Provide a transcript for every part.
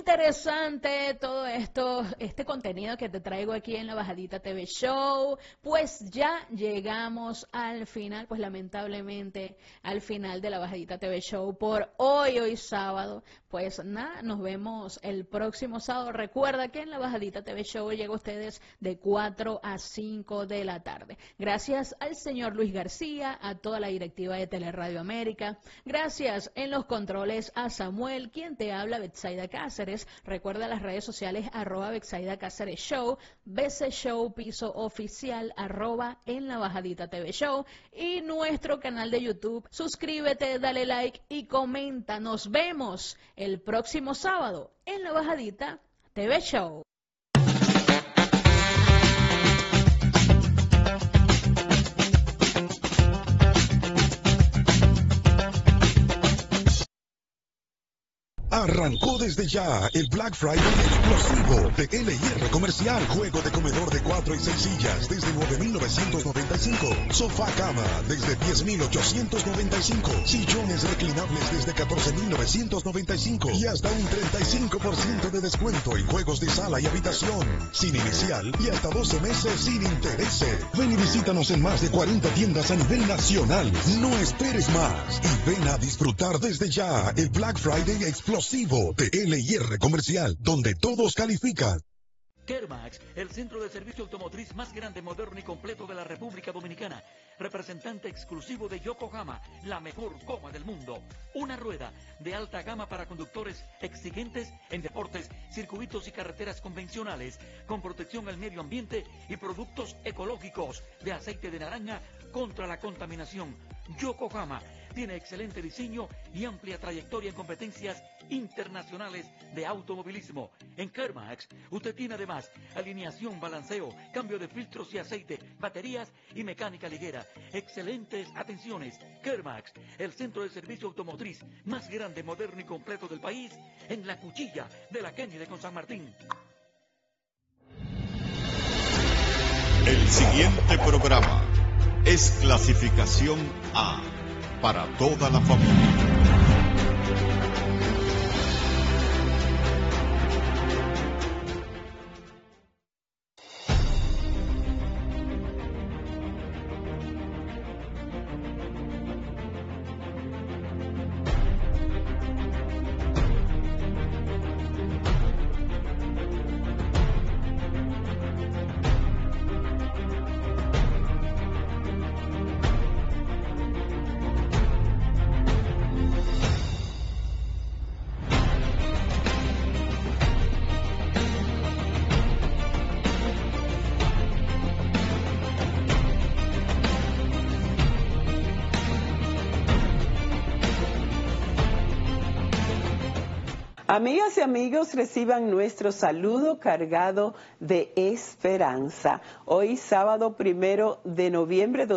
interesante todo esto, este contenido que te traigo aquí en la Bajadita TV Show. Pues ya llegamos al final, pues lamentablemente al final de la Bajadita TV Show por hoy sábado. Pues nada, nos vemos el próximo sábado. Recuerda que en la Bajadita TV Show llega a ustedes de 4 a 5 de la tarde. Gracias al señor Luis García, a toda la directiva de Teleradio América. Gracias en los controles a Samuel, quien te habla, Betsaida Cáceres. Recuerda las redes sociales @Betsaida Cáceres Show, BC Show Piso Oficial, en la Bajadita TV Show y nuestro canal de YouTube. Suscríbete, dale like y comenta. Nos vemos el próximo sábado en la Bajadita TV Show. Arrancó desde ya el Black Friday explosivo de LIR Comercial. Juego de comedor de 4 y 6 sillas desde 9,995. Sofá cama desde 10,895. Sillones reclinables desde 14,995. Y hasta un 35% de descuento en juegos de sala y habitación. Sin inicial y hasta 12 meses sin intereses. Ven y visítanos en más de 40 tiendas a nivel nacional. No esperes más y ven a disfrutar desde ya el Black Friday explosivo de LIR Comercial, donde todos califican. Kermax, el centro de servicio automotriz más grande, moderno y completo de la República Dominicana. Representante exclusivo de Yokohama, la mejor goma del mundo. Una rueda de alta gama para conductores exigentes en deportes, circuitos y carreteras convencionales, con protección al medio ambiente y productos ecológicos de aceite de naranja contra la contaminación. Yokohama tiene excelente diseño y amplia trayectoria en competencias internacionales de automovilismo. En Kermax, usted tiene además alineación, balanceo, cambio de filtros y aceite, baterías y mecánica ligera. Excelentes atenciones. Kermax, el centro de servicio automotriz más grande, moderno y completo del país, en la cuchilla de la Kennedy con San Martín. El siguiente programa es clasificación A, para toda la familia. Amigas y amigos, reciban nuestro saludo cargado de esperanza. Hoy, sábado 1 de noviembre de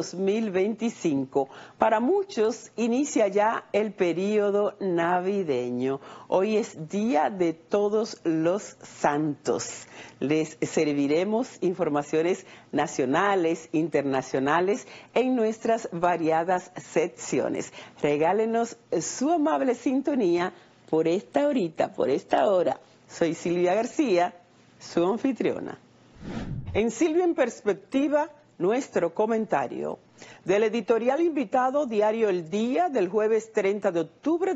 2025. Para muchos, inicia ya el periodo navideño. Hoy es Día de Todos los Santos. Les serviremos informaciones nacionales, internacionales, en nuestras variadas secciones. Regálenos su amable sintonía por esta hora. Soy Silvia García, su anfitriona. En Silvia en Perspectiva, nuestro comentario del editorial invitado Diario El Día del jueves 30 de octubre de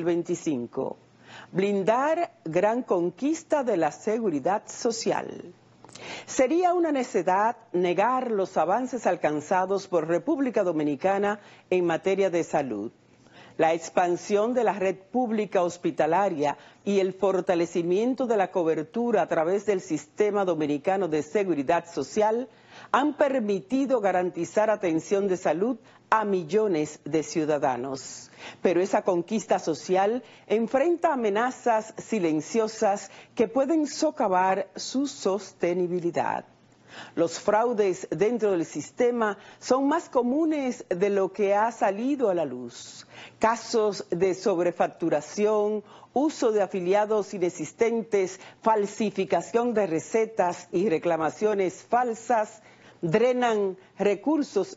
2025. Blindar gran conquista de la seguridad social. Sería una necedad negar los avances alcanzados por República Dominicana en materia de salud. La expansión de la red pública hospitalaria y el fortalecimiento de la cobertura a través del Sistema Dominicano de Seguridad Social han permitido garantizar atención de salud a millones de ciudadanos. Pero esa conquista social enfrenta amenazas silenciosas que pueden socavar su sostenibilidad. Los fraudes dentro del sistema son más comunes de lo que ha salido a la luz. Casos de sobrefacturación, uso de afiliados inexistentes, falsificación de recetas y reclamaciones falsas drenan recursos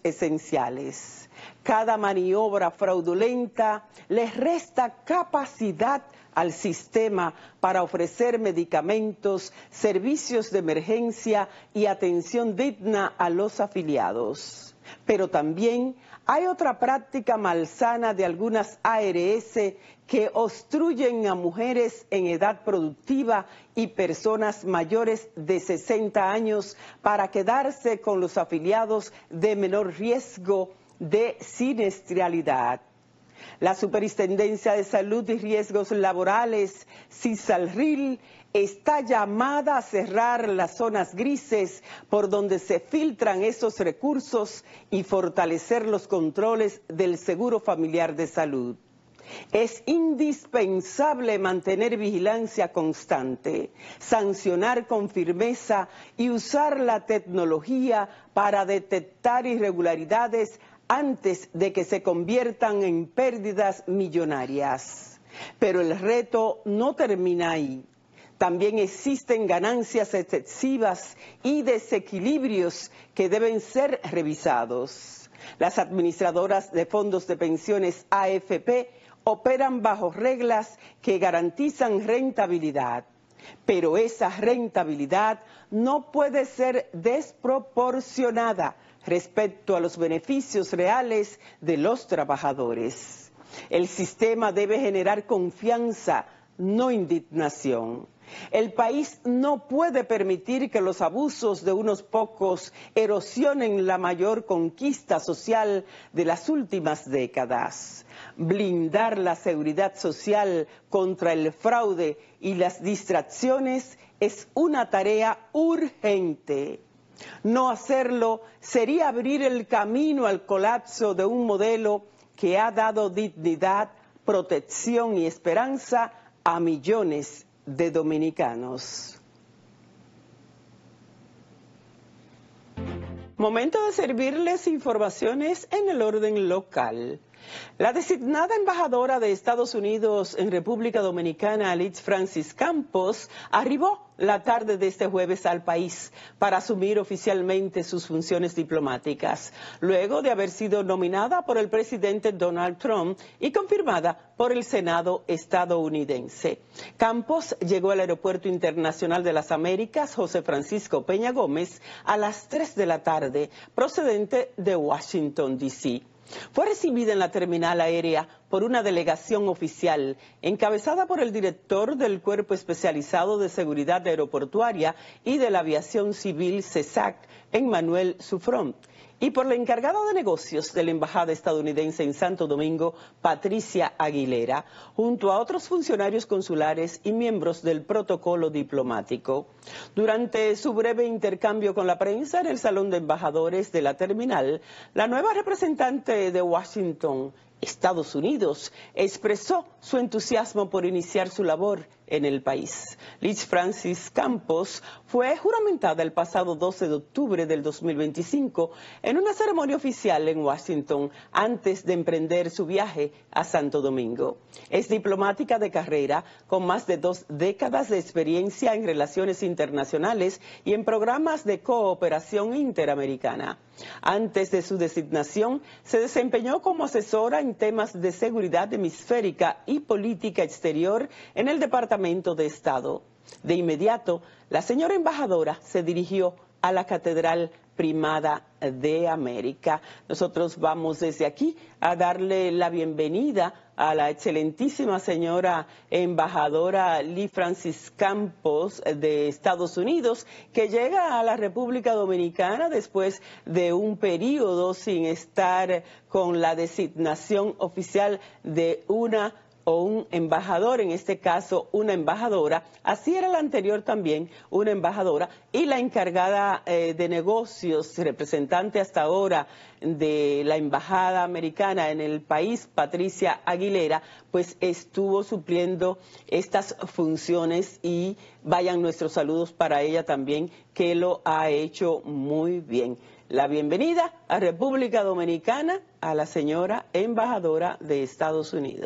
esenciales. Cada maniobra fraudulenta les resta capacidad al sistema para ofrecer medicamentos, servicios de emergencia y atención digna a los afiliados. Pero también hay otra práctica malsana de algunas ARS que obstruyen a mujeres en edad productiva y personas mayores de 60 años para quedarse con los afiliados de menor riesgo de siniestralidad. La Superintendencia de Salud y Riesgos Laborales, CISALRIL, está llamada a cerrar las zonas grises por donde se filtran esos recursos y fortalecer los controles del Seguro Familiar de Salud. Es indispensable mantener vigilancia constante, sancionar con firmeza y usar la tecnología para detectar irregularidades antes de que se conviertan en pérdidas millonarias. Pero el reto no termina ahí. También existen ganancias excesivas y desequilibrios que deben ser revisados. Las administradoras de fondos de pensiones AFP operan bajo reglas que garantizan rentabilidad, pero esa rentabilidad no puede ser desproporcionada respecto a los beneficios reales de los trabajadores. El sistema debe generar confianza, no indignación. El país no puede permitir que los abusos de unos pocos erosionen la mayor conquista social de las últimas décadas. Blindar la seguridad social contra el fraude y las distracciones es una tarea urgente. No hacerlo sería abrir el camino al colapso de un modelo que ha dado dignidad, protección y esperanza a millones de dominicanos. Momento de servirles informaciones en el orden local. La designada embajadora de Estados Unidos en República Dominicana, Liz Francis Campos, arribó la tarde de este jueves al país para asumir oficialmente sus funciones diplomáticas, luego de haber sido nominada por el presidente Donald Trump y confirmada por el Senado estadounidense. Campos llegó al Aeropuerto Internacional de las Américas José Francisco Peña Gómez a las 3 de la tarde, procedente de Washington, D.C. Fue recibida en la terminal aérea por una delegación oficial encabezada por el director del Cuerpo Especializado de Seguridad Aeroportuaria y de la Aviación Civil CESAC, Emmanuel Sufront, y por la encargada de negocios de la Embajada estadounidense en Santo Domingo, Patricia Aguilera, junto a otros funcionarios consulares y miembros del protocolo diplomático. Durante su breve intercambio con la prensa en el Salón de Embajadores de la terminal, la nueva representante de Washington, Estados Unidos, expresó su entusiasmo por iniciar su labor en el país. Liz Francis Campos fue juramentada el pasado 12 de octubre del 2025 en una ceremonia oficial en Washington antes de emprender su viaje a Santo Domingo. Es diplomática de carrera con más de 2 décadas de experiencia en relaciones internacionales y en programas de cooperación interamericana. Antes de su designación, se desempeñó como asesora en temas de seguridad hemisférica y política exterior en el Departamento de Estado. De inmediato, la señora embajadora se dirigió a la Catedral Primada de América. Nosotros vamos desde aquí a darle la bienvenida a la excelentísima señora embajadora Liz Francis Campos de Estados Unidos, que llega a la República Dominicana después de un periodo sin estar con la designación oficial de una o un embajador, en este caso una embajadora. Así era la anterior también, una embajadora, y la encargada de negocios, representante hasta ahora de la embajada americana en el país, Patricia Aguilera, pues estuvo supliendo estas funciones, y vayan nuestros saludos para ella también, que lo ha hecho muy bien. La bienvenida a República Dominicana a la señora embajadora de Estados Unidos.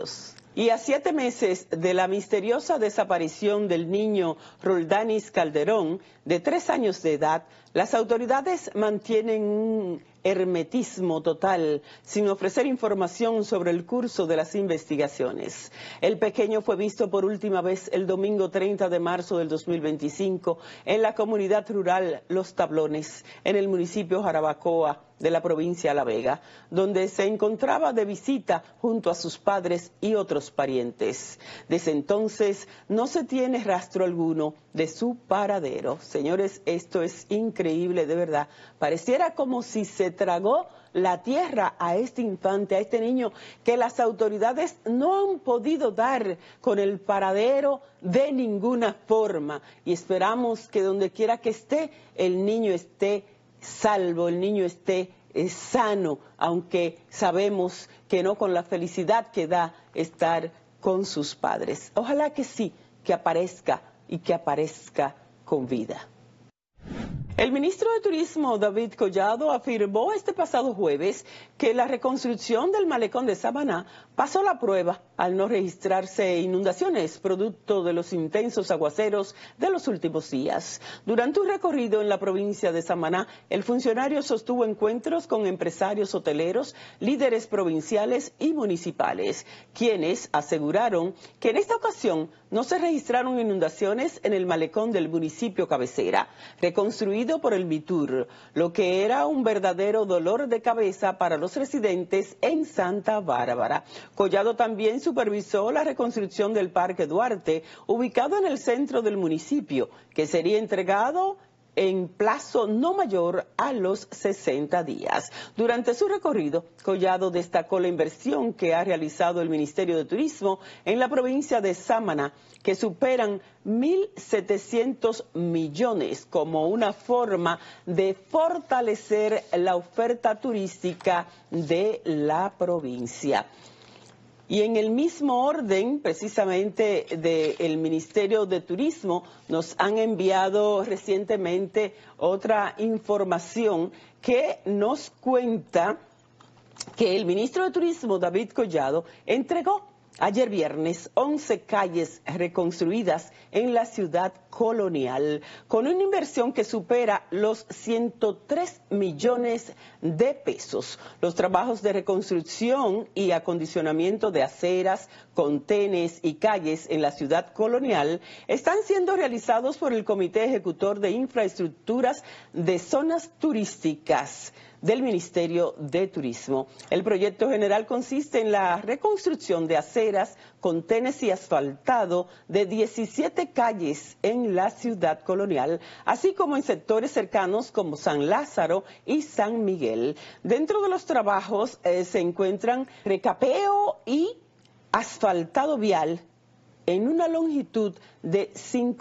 Y a 7 meses de la misteriosa desaparición del niño Roldanis Calderón, de 3 años de edad, las autoridades mantienen un hermetismo total, sin ofrecer información sobre el curso de las investigaciones. El pequeño fue visto por última vez el domingo 30 de marzo del 2025 en la comunidad rural Los Tablones, en el municipio Jarabacoa de la provincia de La Vega, donde se encontraba de visita junto a sus padres y otros parientes. Desde entonces no se tiene rastro alguno de su paradero. Señores, esto es increíble, de verdad. Pareciera como si se tragó la tierra a este infante, a este niño, que las autoridades no han podido dar con el paradero de ninguna forma. Y esperamos que donde quiera que esté, el niño esté salvo, el niño esté sano, aunque sabemos que no con la felicidad que da estar con sus padres. Ojalá que sí, que aparezca y que aparezca con vida. El ministro de Turismo, David Collado, afirmó este pasado jueves que la reconstrucción del malecón de Samaná pasó la prueba al no registrarse inundaciones producto de los intensos aguaceros de los últimos días. Durante un recorrido en la provincia de Samaná, el funcionario sostuvo encuentros con empresarios hoteleros, líderes provinciales y municipales, quienes aseguraron que en esta ocasión no se registraron inundaciones en el malecón del municipio cabecera, reconstruido por el MITUR, lo que era un verdadero dolor de cabeza para los residentes en Santa Bárbara. Collado también supervisó la reconstrucción del Parque Duarte, ubicado en el centro del municipio, que sería entregado en plazo no mayor a los 60 días. Durante su recorrido, Collado destacó la inversión que ha realizado el Ministerio de Turismo en la provincia de Samaná, que superan 1.700 millones como una forma de fortalecer la oferta turística de la provincia. Y en el mismo orden, precisamente del Ministerio de Turismo, nos han enviado recientemente otra información que nos cuenta que el ministro de Turismo, David Collado, entregó ayer viernes 11 calles reconstruidas en la ciudad colonial, con una inversión que supera los 103 millones de pesos. Los trabajos de reconstrucción y acondicionamiento de aceras, contenes y calles en la ciudad colonial están siendo realizados por el Comité Ejecutor de Infraestructuras de Zonas Turísticas del Ministerio de Turismo. El proyecto general consiste en la reconstrucción de aceras, contenes y asfaltado de 17 calles en la ciudad colonial, así como en sectores cercanos como San Lázaro y San Miguel. Dentro de los trabajos se encuentran recapeo y asfaltado vial en una longitud de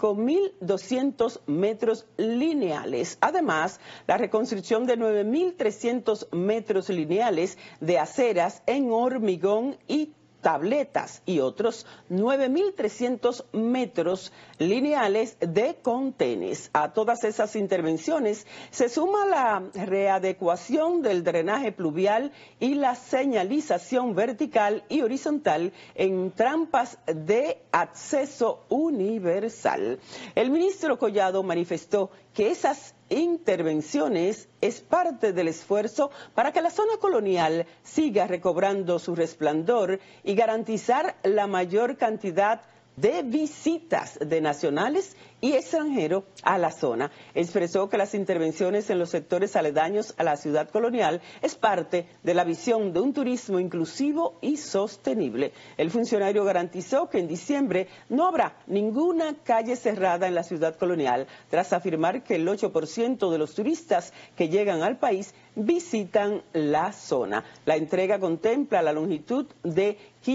5.200 metros lineales. Además, la reconstrucción de 9.300 metros lineales de aceras en hormigón y tabletas y otros 9.300 metros lineales de contenes. A todas esas intervenciones se suma la readecuación del drenaje pluvial y la señalización vertical y horizontal en trampas de acceso universal. El ministro Collado manifestó que esas intervenciones es parte del esfuerzo para que la zona colonial siga recobrando su resplandor y garantizar la mayor cantidad de visitas de nacionales y extranjeros a la zona. Expresó que las intervenciones en los sectores aledaños a la ciudad colonial es parte de la visión de un turismo inclusivo y sostenible. El funcionario garantizó que en diciembre no habrá ninguna calle cerrada en la ciudad colonial, tras afirmar que el 8% de los turistas que llegan al país visitan la zona. La entrega contempla la longitud de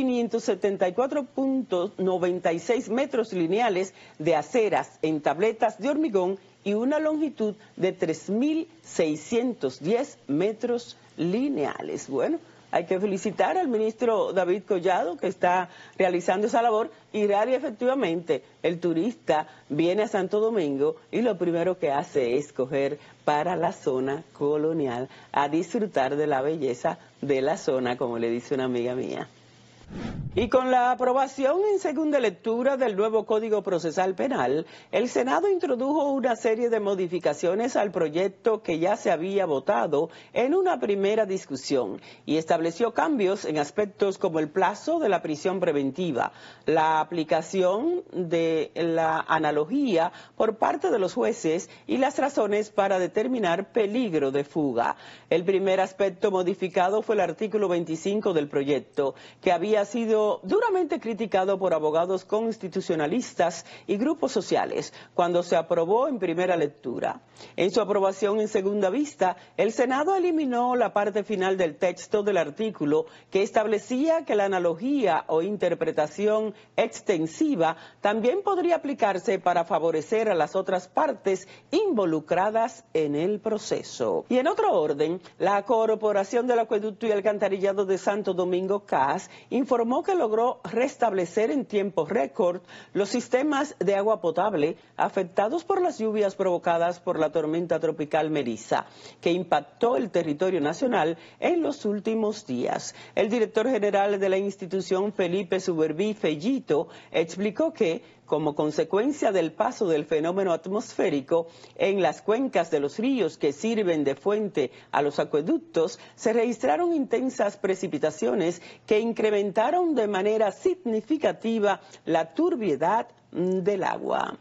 574.96 metros lineales de aceras en tabletas de hormigón y una longitud de 3.610 metros lineales. Bueno, hay que felicitar al ministro David Collado, que está realizando esa labor, y efectivamente el turista viene a Santo Domingo y lo primero que hace es coger para la zona colonial a disfrutar de la belleza de la zona, como le dice una amiga mía. Y con la aprobación en segunda lectura del nuevo Código Procesal Penal, el Senado introdujo una serie de modificaciones al proyecto que ya se había votado en una primera discusión y estableció cambios en aspectos como el plazo de la prisión preventiva, la aplicación de la analogía por parte de los jueces y las razones para determinar peligro de fuga. El primer aspecto modificado fue el artículo 25 del proyecto, que había sido duramente criticado por abogados constitucionalistas y grupos sociales cuando se aprobó en primera lectura. En su aprobación en segunda vista, el Senado eliminó la parte final del texto del artículo que establecía que la analogía o interpretación extensiva también podría aplicarse para favorecer a las otras partes involucradas en el proceso. Y en otro orden, la Corporación del Acueducto y Alcantarillado de Santo Domingo, CAS, informó que logró restablecer en tiempo récord los sistemas de agua potable afectados por las lluvias provocadas por la tormenta tropical Melissa, que impactó el territorio nacional en los últimos días. El director general de la institución, Felipe Suberví Fellito, explicó que, como consecuencia del paso del fenómeno atmosférico en las cuencas de los ríos que sirven de fuente a los acueductos, se registraron intensas precipitaciones que incrementaron de manera significativa la turbiedad del agua.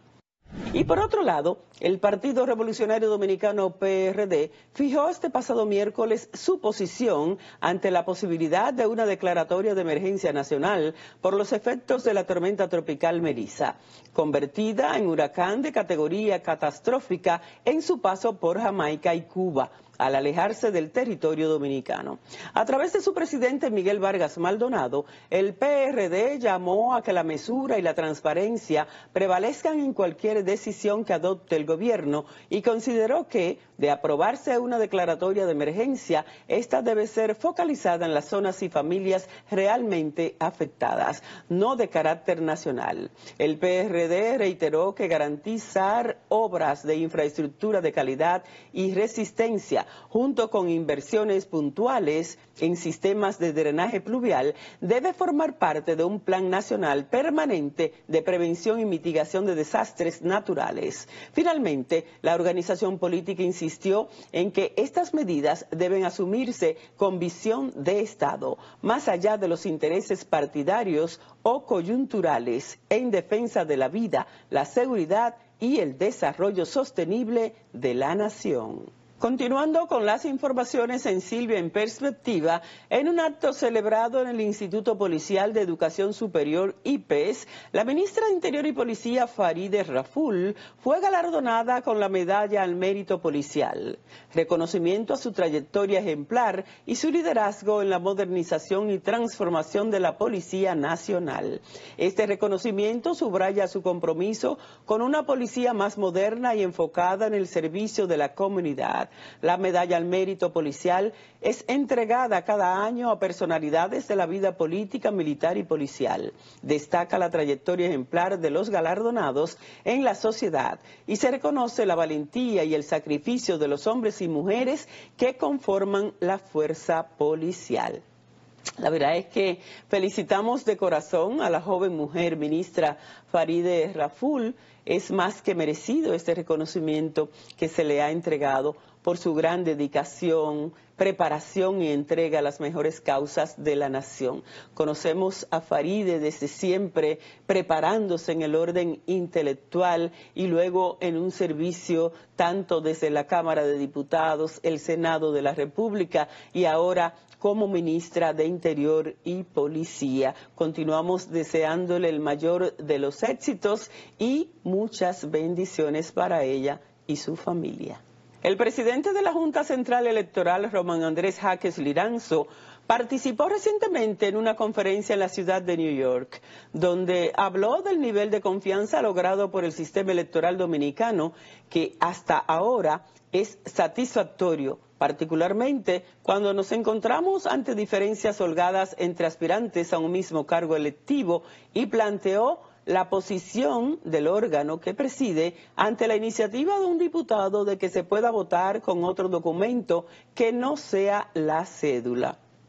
Y por otro lado, el Partido Revolucionario Dominicano PRD fijó este pasado miércoles su posición ante la posibilidad de una declaratoria de emergencia nacional por los efectos de la tormenta tropical Melissa, convertida en huracán de categoría catastrófica en su paso por Jamaica y Cuba, al alejarse del territorio dominicano. A través de su presidente Miguel Vargas Maldonado, el PRD llamó a que la mesura y la transparencia prevalezcan en cualquier decisión que adopte el gobierno y consideró que, de aprobarse una declaratoria de emergencia, esta debe ser focalizada en las zonas y familias realmente afectadas, no de carácter nacional. El PRD reiteró que garantizar obras de infraestructura de calidad y resistencia junto con inversiones puntuales en sistemas de drenaje pluvial, debe formar parte de un plan nacional permanente de prevención y mitigación de desastres naturales. Finalmente, la organización política insistió en que estas medidas deben asumirse con visión de Estado, más allá de los intereses partidarios o coyunturales, en defensa de la vida, la seguridad y el desarrollo sostenible de la nación. Continuando con las informaciones en Silvia en Perspectiva, en un acto celebrado en el Instituto Policial de Educación Superior IPES, la ministra de Interior y Policía Farideh Raful fue galardonada con la Medalla al Mérito Policial, reconocimiento a su trayectoria ejemplar y su liderazgo en la modernización y transformación de la Policía Nacional. Este reconocimiento subraya su compromiso con una policía más moderna y enfocada en el servicio de la comunidad. La Medalla al Mérito Policial es entregada cada año a personalidades de la vida política, militar y policial. Destaca la trayectoria ejemplar de los galardonados en la sociedad y se reconoce la valentía y el sacrificio de los hombres y mujeres que conforman la fuerza policial. La verdad es que felicitamos de corazón a la joven mujer ministra Farideh Raful. Es más que merecido este reconocimiento que se le ha entregado por su gran dedicación, preparación y entrega a las mejores causas de la nación. Conocemos a Farideh desde siempre preparándose en el orden intelectual y luego en un servicio tanto desde la Cámara de Diputados, el Senado de la República y ahora como ministra de Interior y Policía. Continuamos deseándole el mayor de los éxitos y muchas bendiciones para ella y su familia. El presidente de la Junta Central Electoral, Román Andrés Jaques Liranzo, participó recientemente en una conferencia en la ciudad de New York, donde habló del nivel de confianza logrado por el sistema electoral dominicano, que hasta ahora es satisfactorio, particularmente cuando nos encontramos ante diferencias holgadas entre aspirantes a un mismo cargo electivo, y planteó la posición del órgano que preside ante la iniciativa de un diputado de que se pueda votar con otro documento que no sea la cédula.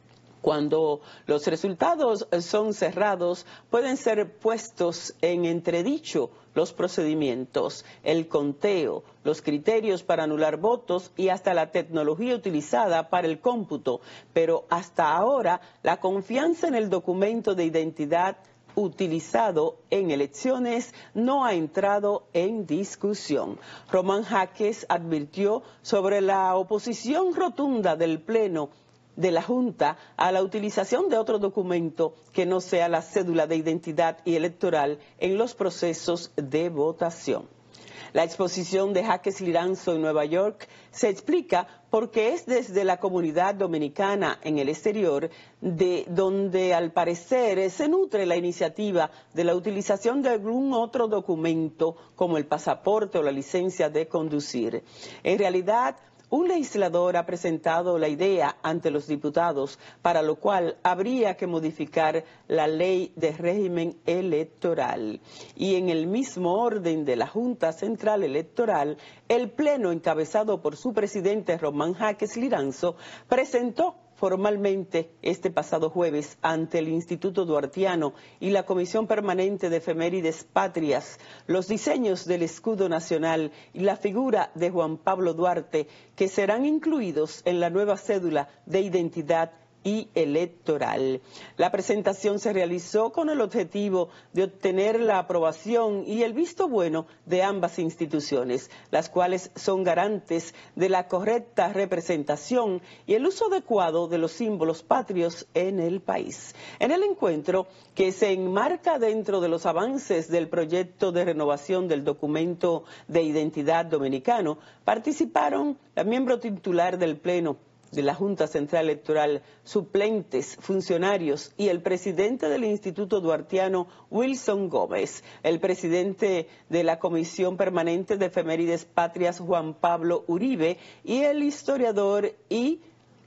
Cuando los resultados son cerrados, pueden ser puestos en entredicho los procedimientos, el conteo, los criterios para anular votos y hasta la tecnología utilizada para el cómputo. Pero hasta ahora, la confianza en el documento de identidad utilizado en elecciones no ha entrado en discusión. Román Jaques advirtió sobre la oposición rotunda del Pleno de la Junta a la utilización de otro documento que no sea la cédula de identidad y electoral en los procesos de votación. La exposición de Jaques Liranzo en Nueva York se explica porque es desde la comunidad dominicana en el exterior de donde al parecer se nutre la iniciativa de la utilización de algún otro documento como el pasaporte o la licencia de conducir. En realidad, un legislador ha presentado la idea ante los diputados, para lo cual habría que modificar la ley de régimen electoral. Y en el mismo orden de la Junta Central Electoral, el Pleno, encabezado por su presidente Román Jaques Liranzo, presentó formalmente este pasado jueves ante el Instituto Duartiano y la Comisión Permanente de Efemérides Patrias los diseños del escudo nacional y la figura de Juan Pablo Duarte, que serán incluidos en la nueva cédula de identidad y electoral. La presentación se realizó con el objetivo de obtener la aprobación y el visto bueno de ambas instituciones, las cuales son garantes de la correcta representación y el uso adecuado de los símbolos patrios en el país. En el encuentro, que se enmarca dentro de los avances del proyecto de renovación del documento de identidad dominicano, participaron la miembro titular del Pleno de la Junta Central Electoral, suplentes, funcionarios y el presidente del Instituto Duartiano, Wilson Gómez, el presidente de la Comisión Permanente de Efemérides Patrias, Juan Pablo Uribe, y el historiador y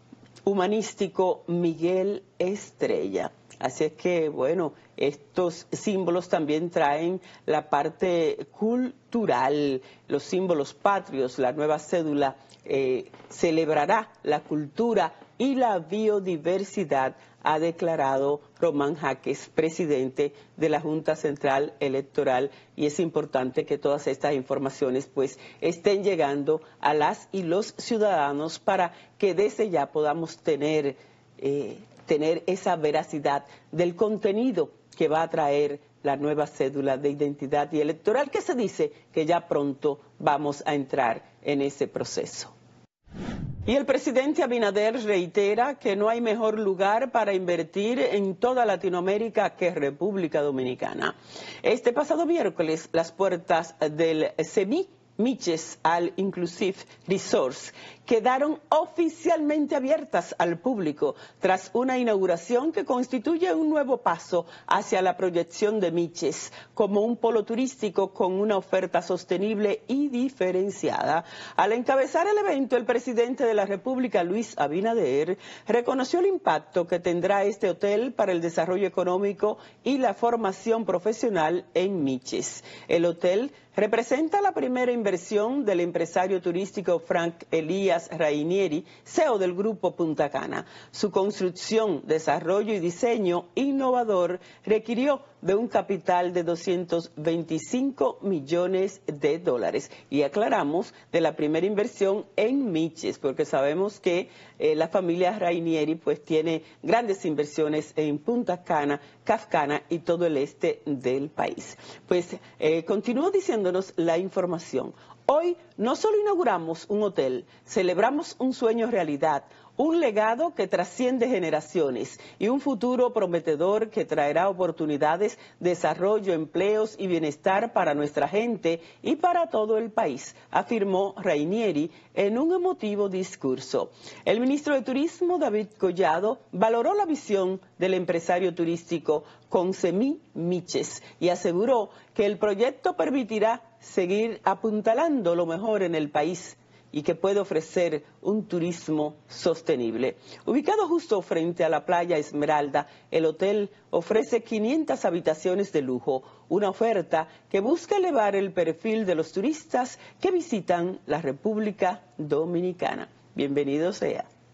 humanístico Miguel Estrella. Así es que, bueno, estos símbolos también traen la parte cultural, los símbolos patrios, la nueva cédula celebrará la cultura y la biodiversidad, ha declarado Román Jaques, presidente de la Junta Central Electoral, y es importante que todas estas informaciones pues estén llegando a las y los ciudadanos para que desde ya podamos tener esa veracidad del contenido que va a traer la nueva cédula de identidad y electoral, que se dice que ya pronto vamos a entrar en ese proceso. Y el presidente Abinader reitera que no hay mejor lugar para invertir en toda Latinoamérica que República Dominicana. Este pasado miércoles, las puertas del CEMI Miches All Inclusive Resorts quedaron oficialmente abiertas al público tras una inauguración que constituye un nuevo paso hacia la proyección de Miches como un polo turístico con una oferta sostenible y diferenciada. Al encabezar el evento, el presidente de la República, Luis Abinader, reconoció el impacto que tendrá este hotel para el desarrollo económico y la formación profesional en Miches. El hotel representa la primera inversión del empresario turístico Frank Elías Rainieri, CEO del Grupo Punta Cana. Su construcción, desarrollo y diseño innovador requirió de un capital de $225 millones. Y aclaramos de la primera inversión en Miches, porque sabemos que la familia Rainieri pues tiene grandes inversiones en Punta Cana, Cafcana y todo el este del país. Pues continúo diciéndonos la información. Hoy no solo inauguramos un hotel, celebramos un sueño realidad, un legado que trasciende generaciones y un futuro prometedor que traerá oportunidades, desarrollo, empleos y bienestar para nuestra gente y para todo el país, afirmó Rainieri en un emotivo discurso. El ministro de Turismo, David Collado, valoró la visión del empresario turístico con CEMI Miches y aseguró que el proyecto permitirá seguir apuntalando lo mejor en el país y que puede ofrecer un turismo sostenible. Ubicado justo frente a la playa Esmeralda, el hotel ofrece 500 habitaciones de lujo, una oferta que busca elevar el perfil de los turistas que visitan la República Dominicana. Bienvenido sea.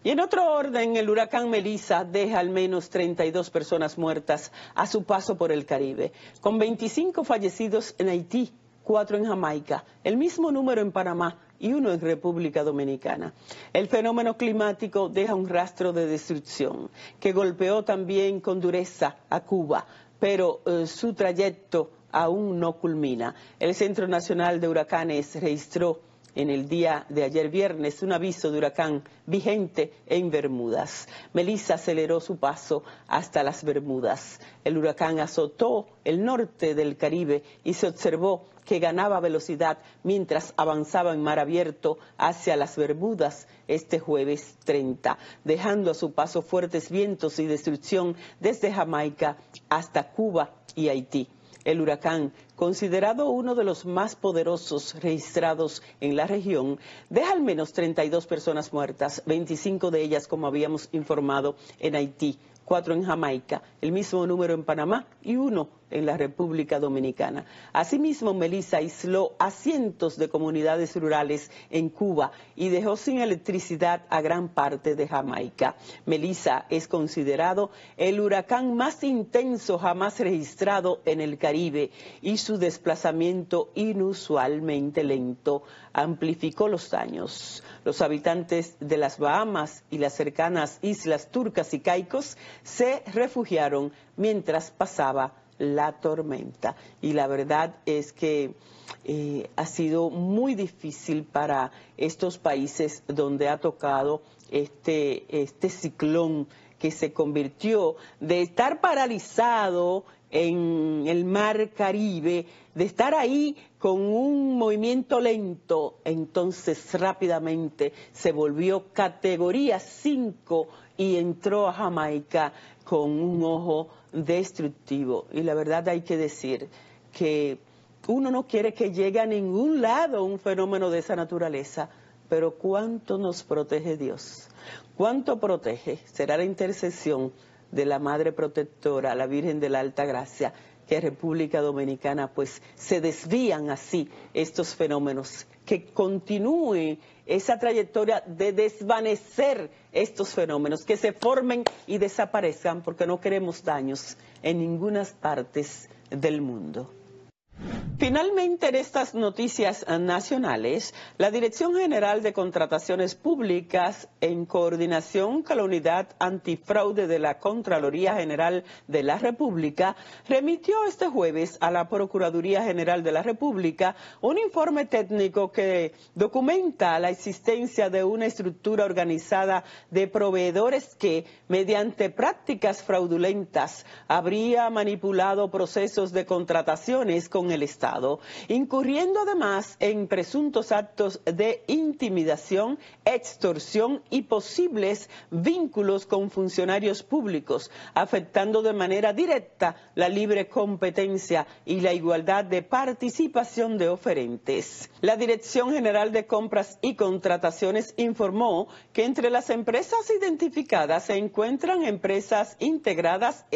Y en otro orden, el huracán Melissa deja al menos 32 personas muertas a su paso por el Caribe, con 25 fallecidos en Haití, 4 en Jamaica, el mismo número en Panamá y 1 en República Dominicana. El fenómeno climático deja un rastro de destrucción que golpeó también con dureza a Cuba, pero su trayecto aún no culmina. El Centro Nacional de Huracanes registró en el día de ayer viernes un aviso de huracán vigente en Bermudas. Melissa aceleró su paso hasta las Bermudas. El huracán azotó el norte del Caribe y se observó que ganaba velocidad mientras avanzaba en mar abierto hacia las Bermudas este jueves 30, dejando a su paso fuertes vientos y destrucción desde Jamaica hasta Cuba y Haití. El huracán, considerado uno de los más poderosos registrados en la región, deja al menos 32 personas muertas, 25 de ellas, como habíamos informado, en Haití, 4 en Jamaica, el mismo número en Panamá y 1 en la República Dominicana. Asimismo, Melissa aisló a cientos de comunidades rurales en Cuba y dejó sin electricidad a gran parte de Jamaica. Melissa es considerado el huracán más intenso jamás registrado en el Caribe y su desplazamiento inusualmente lento amplificó los daños. Los habitantes de las Bahamas y las cercanas islas Turcas y Caicos se refugiaron mientras pasaba la tormenta. Y la verdad es que ha sido muy difícil para estos países donde ha tocado este ciclón que se convirtió de estar paralizado en el mar Caribe, de estar ahí con un movimiento lento, entonces rápidamente se volvió categoría 5 y entró a Jamaica con un ojo destructivo. Y la verdad hay que decir que uno no quiere que llegue a ningún lado un fenómeno de esa naturaleza, pero ¿cuánto nos protege Dios? ¿Cuánto protege? Será la intercesión de la Madre Protectora, la Virgen de la Alta Gracia, que en República Dominicana pues se desvían así estos fenómenos, que continúe esa trayectoria de desvanecer estos fenómenos, que se formen y desaparezcan, porque no queremos daños en ninguna parte del mundo. Finalmente, en estas noticias nacionales, la Dirección General de Contrataciones Públicas, en coordinación con la Unidad Antifraude de la Contraloría General de la República, remitió este jueves a la Procuraduría General de la República un informe técnico que documenta la existencia de una estructura organizada de proveedores que, mediante prácticas fraudulentas, habría manipulado procesos de contrataciones con el Estado, incurriendo además en presuntos actos de intimidación, extorsión y posibles vínculos con funcionarios públicos, afectando de manera directa la libre competencia y la igualdad de participación de oferentes. La Dirección General de Compras y Contrataciones informó que entre las empresas identificadas se encuentran empresas integradas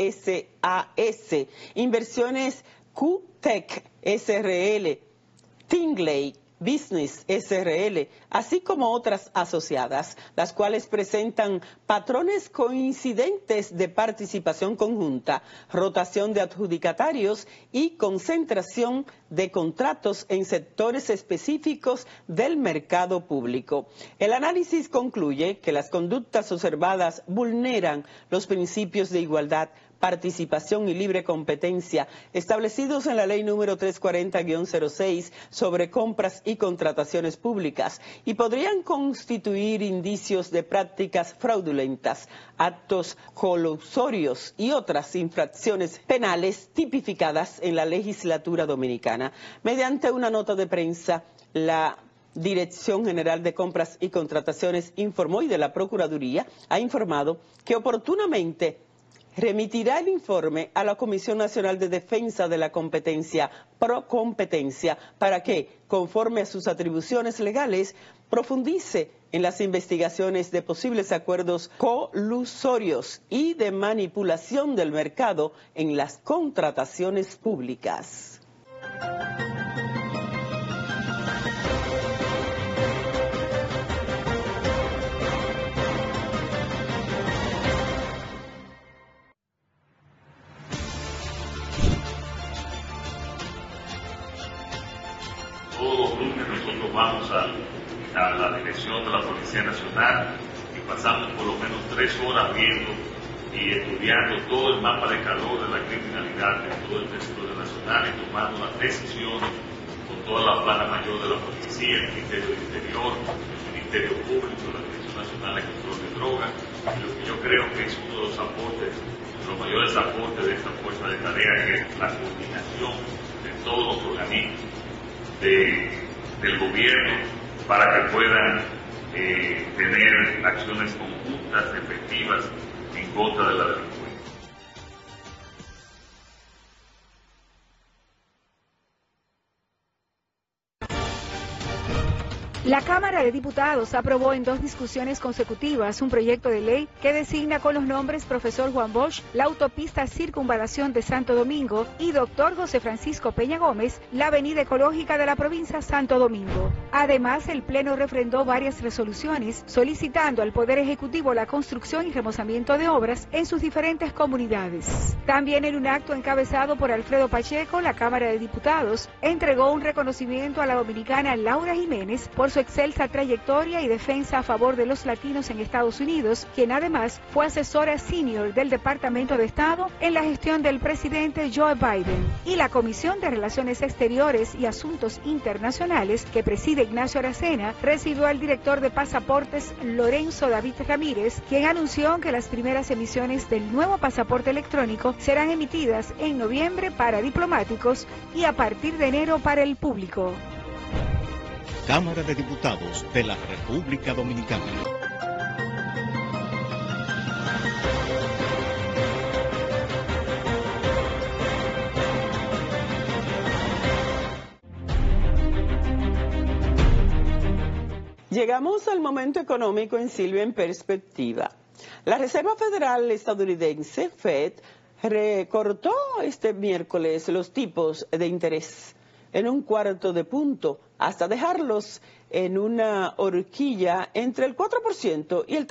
SAS, Inversiones Q-Tech SRL, Tingley Business SRL, así como otras asociadas, las cuales presentan patrones coincidentes de participación conjunta, rotación de adjudicatarios y concentración de contratos en sectores específicos del mercado público. El análisis concluye que las conductas observadas vulneran los principios de igualdad, participación y libre competencia establecidos en la Ley número 340-06 sobre compras y contrataciones públicas y podrían constituir indicios de prácticas fraudulentas, actos colusorios y otras infracciones penales tipificadas en la legislatura dominicana. Mediante una nota de prensa, la Dirección General de Compras y Contrataciones informó, y de la Procuraduría ha informado, que oportunamente remitirá el informe a la Comisión Nacional de Defensa de la Competencia, Procompetencia, para que, conforme a sus atribuciones legales, profundice en las investigaciones de posibles acuerdos colusorios y de manipulación del mercado en las contrataciones públicas. todos los lunes nosotros vamos a la dirección de la Policía Nacional y pasamos por lo menos 3 horas viendo y estudiando todo el mapa de calor de la criminalidad en todo el territorio nacional y tomando las decisiones con toda la plana mayor de la policía, el Ministerio del Interior, el Ministerio Público, la Dirección Nacional de Control de Drogas. Yo creo que es uno de los aportes, los mayores aportes de esta fuerza de tarea, que es la coordinación de todos los organismos del gobierno para que puedan tener acciones conjuntas, efectivas, en contra de la delincuencia. La Cámara de Diputados aprobó en 2 discusiones consecutivas un proyecto de ley que designa con los nombres Profesor Juan Bosch la autopista Circunvalación de Santo Domingo y Dr. José Francisco Peña Gómez la avenida ecológica de la provincia Santo Domingo. Además, el Pleno refrendó varias resoluciones solicitando al Poder Ejecutivo la construcción y remozamiento de obras en sus diferentes comunidades. También en un acto encabezado por Alfredo Pacheco, la Cámara de Diputados entregó un reconocimiento a la dominicana Laura Jiménez por su excelsa trayectoria y defensa a favor de los latinos en Estados Unidos, quien además fue asesora senior del Departamento de Estado en la gestión del presidente Joe Biden. Y la Comisión de Relaciones Exteriores y Asuntos Internacionales, que preside Ignacio Aracena, recibió al director de Pasaportes Lorenzo David Ramírez, quien anunció que las primeras emisiones del nuevo pasaporte electrónico serán emitidas en noviembre para diplomáticos y a partir de enero para el público. Cámara de Diputados de la República Dominicana. Llegamos al momento económico en Silvia en Perspectiva. La Reserva Federal estadounidense, Fed, recortó este miércoles los tipos de interés en 1/4 punto, hasta dejarlos en una horquilla entre el 4% y el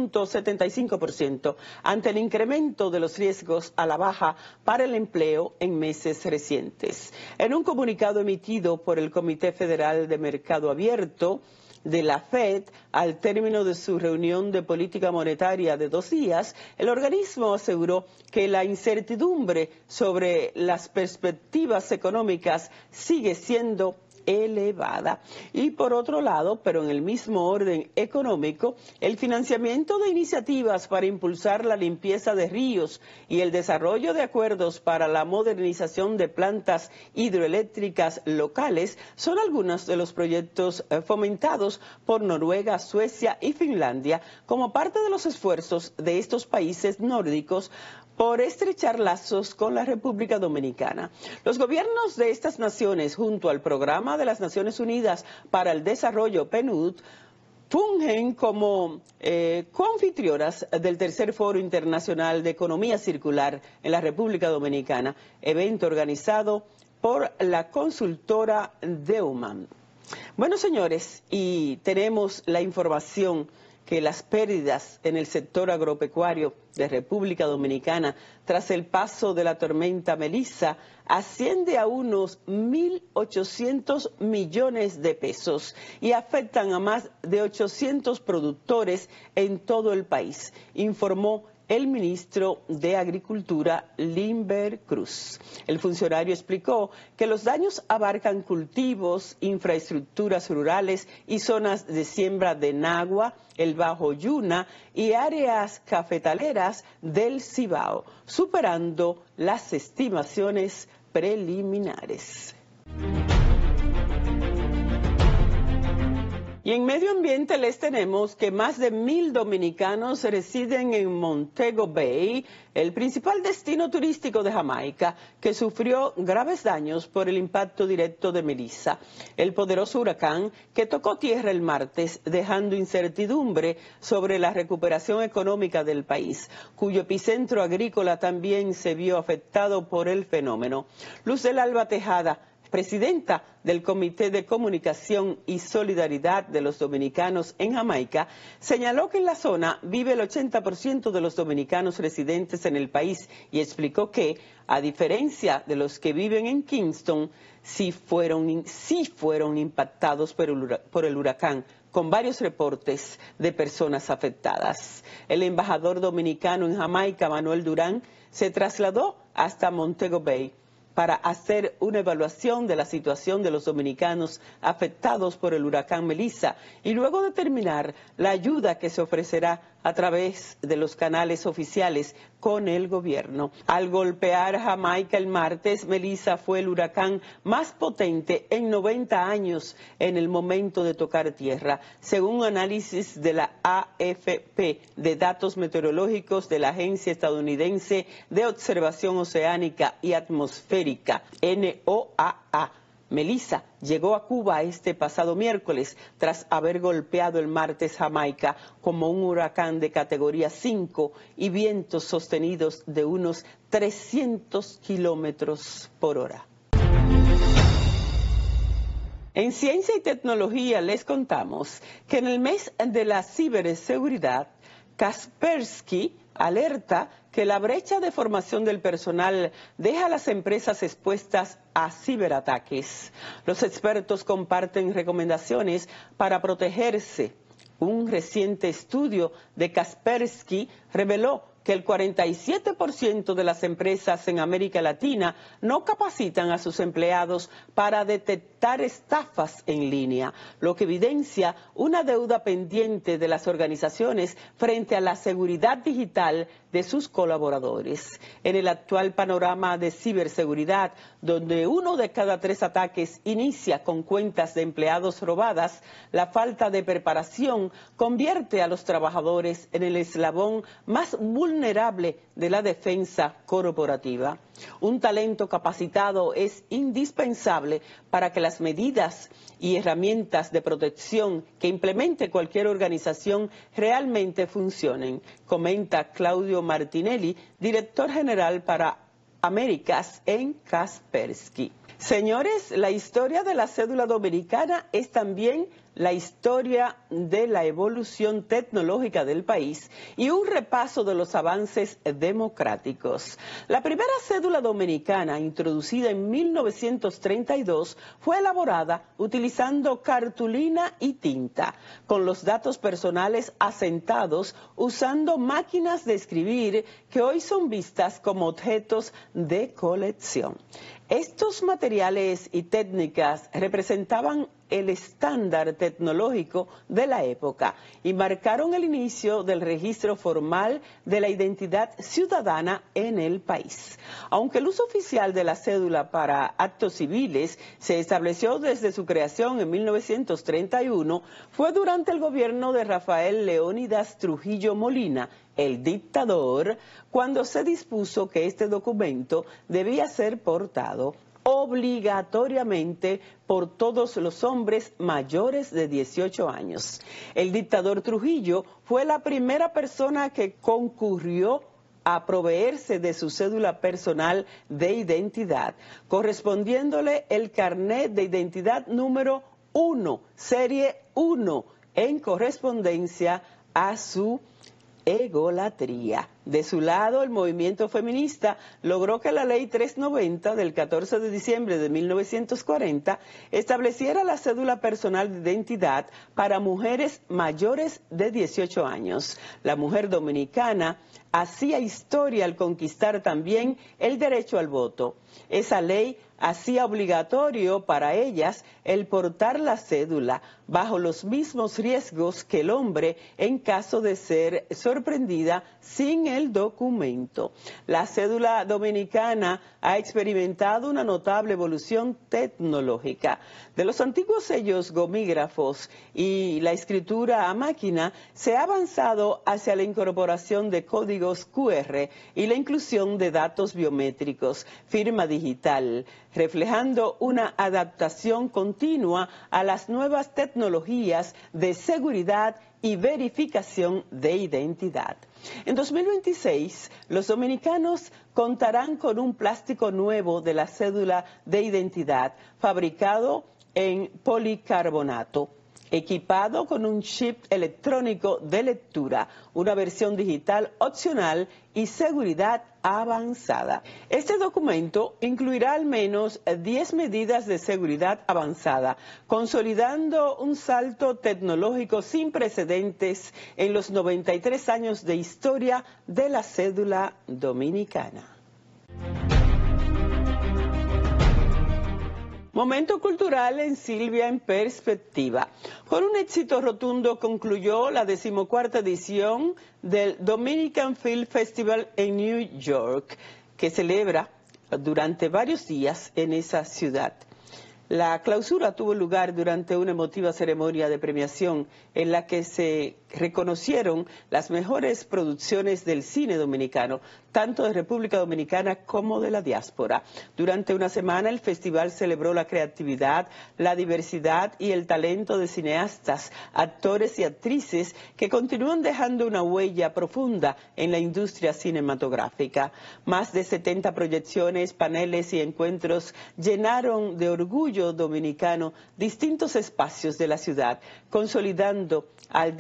3.75% ante el incremento de los riesgos a la baja para el empleo en meses recientes. En un comunicado emitido por el Comité Federal de Mercado Abierto de la Fed, al término de su reunión de política monetaria de 2 días, el organismo aseguró que la incertidumbre sobre las perspectivas económicas sigue siendo elevada. Y por otro lado, pero en el mismo orden económico, el financiamiento de iniciativas para impulsar la limpieza de ríos y el desarrollo de acuerdos para la modernización de plantas hidroeléctricas locales son algunos de los proyectos fomentados por Noruega, Suecia y Finlandia como parte de los esfuerzos de estos países nórdicos por estrechar lazos con la República Dominicana. Los gobiernos de estas naciones, junto al Programa de las Naciones Unidas para el Desarrollo, PNUD, fungen como coanfitrionas del Tercer Foro Internacional de Economía Circular en la República Dominicana, evento organizado por la consultora Deuman. Bueno, señores, y tenemos la información que las pérdidas en el sector agropecuario de República Dominicana tras el paso de la tormenta Melissa asciende a unos 1.800 millones de pesos y afectan a más de 800 productores en todo el país, informó el ministro de Agricultura, Limber Cruz. El funcionario explicó que los daños abarcan cultivos, infraestructuras rurales y zonas de siembra de Nagua, el Bajo Yuna y áreas cafetaleras del Cibao, superando las estimaciones preliminares. Y en medio ambiente les tenemos que más de 1.000 dominicanos residen en Montego Bay, el principal destino turístico de Jamaica, que sufrió graves daños por el impacto directo de Melissa, el poderoso huracán que tocó tierra el martes, dejando incertidumbre sobre la recuperación económica del país, cuyo epicentro agrícola también se vio afectado por el fenómeno. Luz del Alba Tejada presidenta del Comité de Comunicación y Solidaridad de los Dominicanos en Jamaica, señaló que en la zona vive el 80% de los dominicanos residentes en el país y explicó que, a diferencia de los que viven en Kingston, sí fueron impactados por el huracán, con varios reportes de personas afectadas. El embajador dominicano en Jamaica, Manuel Durán, se trasladó hasta Montego Bay para hacer una evaluación de la situación de los dominicanos afectados por el huracán Melissa y luego determinar la ayuda que se ofrecerá a través de los canales oficiales con el gobierno. Al golpear Jamaica el martes, Melissa fue el huracán más potente en 90 años en el momento de tocar tierra, según un análisis de la AFP de datos meteorológicos de la Agencia Estadounidense de Observación Oceánica y Atmosférica, NOAA. Melissa llegó a Cuba este pasado miércoles tras haber golpeado el martes Jamaica como un huracán de categoría 5 y vientos sostenidos de unos 300 kilómetros por hora. En Ciencia y Tecnología les contamos que en el mes de la ciberseguridad, Kaspersky alerta que la brecha de formación del personal deja a las empresas expuestas a ciberataques. Los expertos comparten recomendaciones para protegerse. Un reciente estudio de Kaspersky reveló que el 47% de las empresas en América Latina no capacitan a sus empleados para detectar estafas en línea, lo que evidencia una deuda pendiente de las organizaciones frente a la seguridad digital de sus colaboradores. En el actual panorama de ciberseguridad, donde 1 de cada 3 ataques inicia con cuentas de empleados robadas, la falta de preparación convierte a los trabajadores en el eslabón más vulnerable de la defensa corporativa. Un talento capacitado es indispensable para que las medidas y herramientas de protección que implemente cualquier organización realmente funcionen, comenta Claudio Martinelli, director general para Américas en Kaspersky. Señores, la historia de la cédula dominicana es también la historia de la evolución tecnológica del país y un repaso de los avances democráticos. La primera cédula dominicana, introducida en 1932, fue elaborada utilizando cartulina y tinta, con los datos personales asentados usando máquinas de escribir que hoy son vistas como objetos de colección. Estos materiales y técnicas representaban el estándar tecnológico de la época y marcaron el inicio del registro formal de la identidad ciudadana en el país. Aunque el uso oficial de la cédula para actos civiles se estableció desde su creación en 1931, fue durante el gobierno de Rafael Leónidas Trujillo Molina, el dictador, cuando se dispuso que este documento debía ser portado obligatoriamente por todos los hombres mayores de 18 años. El dictador Trujillo fue la primera persona que concurrió a proveerse de su cédula personal de identidad, correspondiéndole el carnet de identidad número 1, serie 1, en correspondencia a su egolatría. De su lado, el movimiento feminista logró que la Ley 390 del 14 de diciembre de 1940 estableciera la cédula personal de identidad para mujeres mayores de 18 años. La mujer dominicana hacía historia al conquistar también el derecho al voto. Esa ley hacía obligatorio para ellas el portar la cédula bajo los mismos riesgos que el hombre en caso de ser sorprendida sin el documento. La cédula dominicana ha experimentado una notable evolución tecnológica. De los antiguos sellos gomígrafos y la escritura a máquina, se ha avanzado hacia la incorporación de códigos QR y la inclusión de datos biométricos, firma digital, reflejando una adaptación continua a las nuevas tecnologías de seguridad y verificación de identidad. En 2026, los dominicanos contarán con un plástico nuevo de la cédula de identidad fabricado en policarbonato, equipado con un chip electrónico de lectura, una versión digital opcional y seguridad avanzada. Este documento incluirá al menos 10 medidas de seguridad avanzada, consolidando un salto tecnológico sin precedentes en los 93 años de historia de la cédula dominicana. Momento cultural en Silvia en Perspectiva. Con un éxito rotundo concluyó la 14ª edición del Dominican Film Festival en New York, que celebra durante varios días en esa ciudad. La clausura tuvo lugar durante una emotiva ceremonia de premiación en la que se reconocieron las mejores producciones del cine dominicano, tanto de República Dominicana como de la diáspora. Durante una semana el festival celebró la creatividad, la diversidad y el talento de cineastas, actores y actrices que continúan dejando una huella profunda en la industria cinematográfica. Más de 70 proyecciones, paneles y encuentros llenaron de orgullo dominicano distintos espacios de la ciudad, consolidando al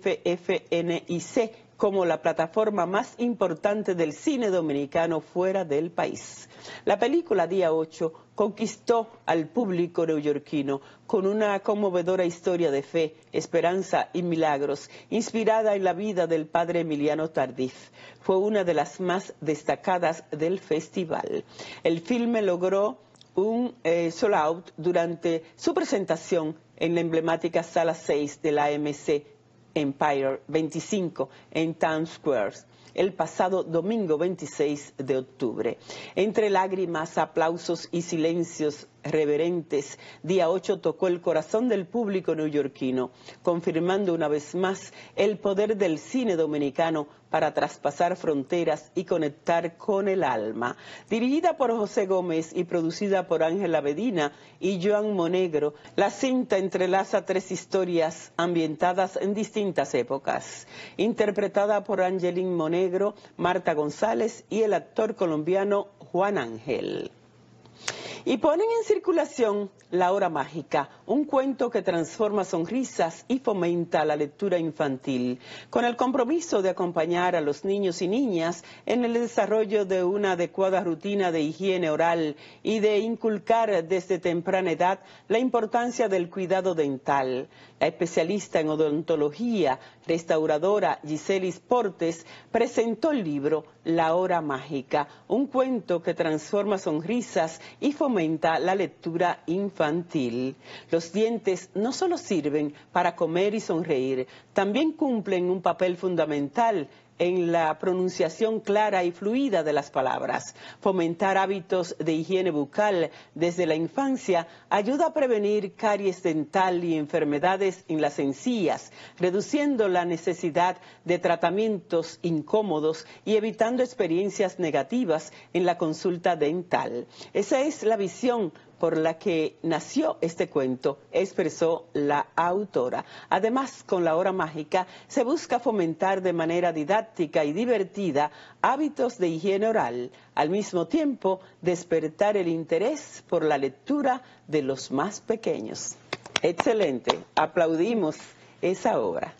DFFNIC como la plataforma más importante del cine dominicano fuera del país. La película Día 8 conquistó al público neoyorquino con una conmovedora historia de fe, esperanza y milagros, inspirada en la vida del padre Emiliano Tardif. Fue una de las más destacadas del festival. El filme logró un sold out durante su presentación en la emblemática Sala 6 de la AMC Empire 25 en Times Square el pasado domingo 26 de octubre. Entre lágrimas, aplausos y silencios reverentes, Día 8 tocó el corazón del público neoyorquino, confirmando una vez más el poder del cine dominicano para traspasar fronteras y conectar con el alma. Dirigida por José Gómez y producida por Ángela Medina y Joan Monegro, la cinta entrelaza 3 historias ambientadas en distintas épocas, interpretada por Angelín Monegro, Marta González y el actor colombiano Juan Ángel. Y ponen en circulación La Hora Mágica, un cuento que transforma sonrisas y fomenta la lectura infantil, con el compromiso de acompañar a los niños y niñas en el desarrollo de una adecuada rutina de higiene oral y de inculcar desde temprana edad la importancia del cuidado dental. La especialista en odontología restauradora Giselis Portes presentó el libro La Hora Mágica, un cuento que transforma sonrisas y fomenta la lectura infantil. Los dientes no solo sirven para comer y sonreír, también cumplen un papel fundamental en la pronunciación clara y fluida de las palabras. Fomentar hábitos de higiene bucal desde la infancia ayuda a prevenir caries dental y enfermedades en las encías, reduciendo la necesidad de tratamientos incómodos y evitando experiencias negativas en la consulta dental. Esa es la visión por la que nació este cuento, expresó la autora. Además, con La Hora Mágica se busca fomentar de manera didáctica y divertida hábitos de higiene oral, al mismo tiempo despertar el interés por la lectura de los más pequeños. Excelente, aplaudimos esa obra.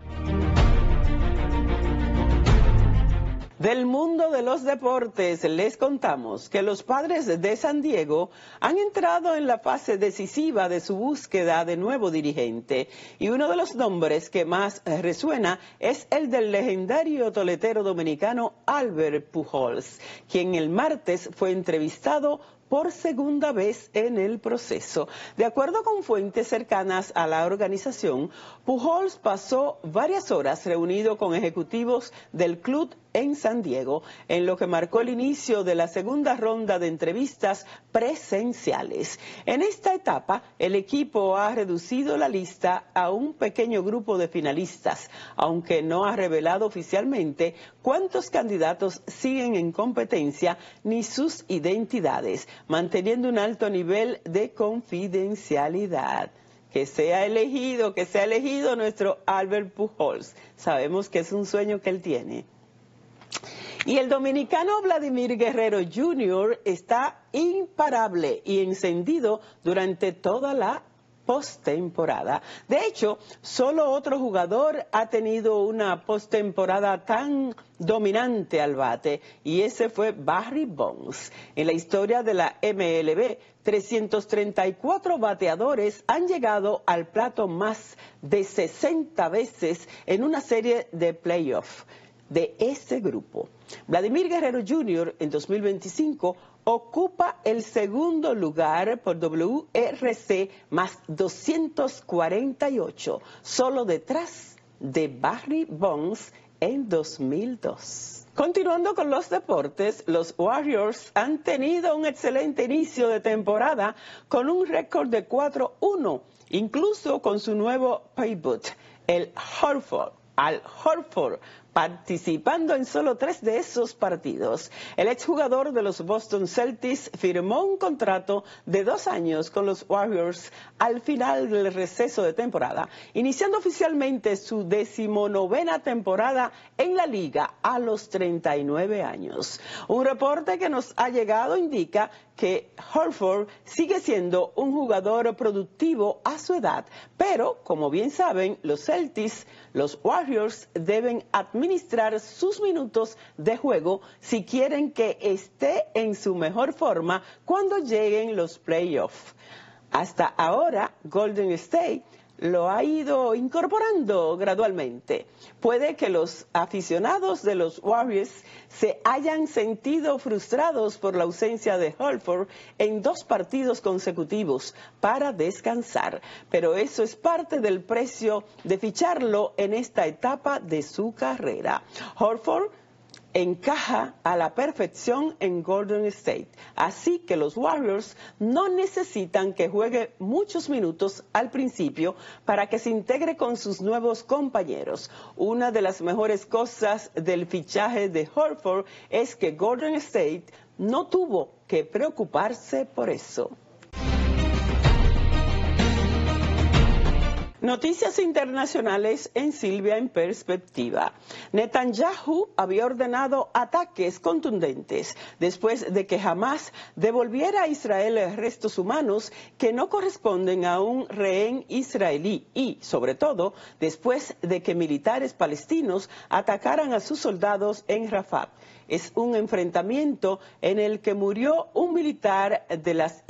Del mundo de los deportes les contamos que los Padres de San Diego han entrado en la fase decisiva de su búsqueda de nuevo dirigente y uno de los nombres que más resuena es el del legendario toletero dominicano Albert Pujols, quien el martes fue entrevistado por segunda vez en el proceso. De acuerdo con fuentes cercanas a la organización, Pujols pasó varias horas reunido con ejecutivos del club en San Diego, en lo que marcó el inicio de la segunda ronda de entrevistas presenciales. En esta etapa, el equipo ha reducido la lista a un pequeño grupo de finalistas, aunque no ha revelado oficialmente cuántos candidatos siguen en competencia ni sus identidades, manteniendo un alto nivel de confidencialidad. que sea elegido nuestro Albert Pujols. Sabemos que es un sueño que él tiene. Y el dominicano Vladimir Guerrero Jr. está imparable y encendido durante toda la postemporada. De hecho, solo otro jugador ha tenido una postemporada tan dominante al bate, y ese fue Barry Bonds. En la historia de la MLB, 334 bateadores han llegado al plato más de 60 veces en una serie de playoffs. De ese grupo, Vladimir Guerrero Jr. en 2025 ocupa el segundo lugar por WRC más 248, solo detrás de Barry Bonds en 2002. Continuando con los deportes, los Warriors han tenido un excelente inicio de temporada con un récord de 4-1, incluso con su nuevo pivot, el Al Horford, participando en solo 3 de esos partidos. El exjugador de los Boston Celtics firmó un contrato de 2 años con los Warriors al final del receso de temporada, iniciando oficialmente su 19ª temporada en la liga a los 39 años. Un reporte que nos ha llegado indica que Horford sigue siendo un jugador productivo a su edad, pero como bien saben los Celtics, los Warriors deben administrar sus minutos de juego si quieren que esté en su mejor forma cuando lleguen los playoffs. Hasta ahora, Golden State lo ha ido incorporando gradualmente. Puede que los aficionados de los Warriors se hayan sentido frustrados por la ausencia de Horford en 2 partidos consecutivos para descansar, pero eso es parte del precio de ficharlo en esta etapa de su carrera. Horford encaja a la perfección en Golden State, así que los Warriors no necesitan que juegue muchos minutos al principio para que se integre con sus nuevos compañeros. Una de las mejores cosas del fichaje de Horford es que Golden State no tuvo que preocuparse por eso. Noticias internacionales en Silvia en Perspectiva. Netanyahu había ordenado ataques contundentes después de que Hamás devolviera a Israel restos humanos que no corresponden a un rehén israelí y, sobre todo, después de que militares palestinos atacaran a sus soldados en Rafah. Es un enfrentamiento en el que murió un militar de las